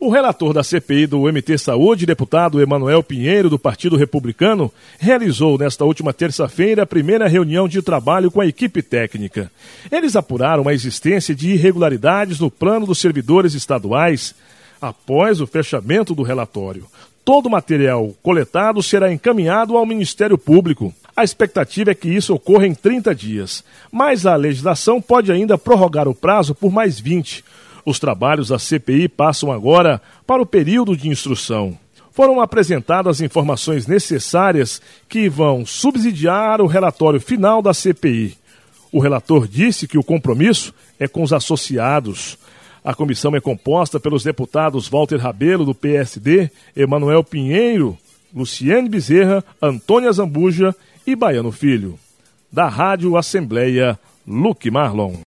O relator da CPI do MT Saúde, deputado Emanuel Pinheiro, do Partido Republicano, realizou nesta última terça-feira a primeira reunião de trabalho com a equipe técnica. Eles apuraram a existência de irregularidades no plano dos servidores estaduais após o fechamento do relatório. Todo o material coletado será encaminhado ao Ministério Público. A expectativa é que isso ocorra em 30 dias, mas a legislação pode ainda prorrogar o prazo por mais 20. Os trabalhos da CPI passam agora para o período de instrução. Foram apresentadas informações necessárias que vão subsidiar o relatório final da CPI. O relator disse que o compromisso é com os associados. A comissão é composta pelos deputados Walter Rabelo, do PSD, Emanuel Pinheiro, Luciane Bezerra, Antônia Zambuja e Baiano Filho. Da Rádio Assembleia, Luque Marlon.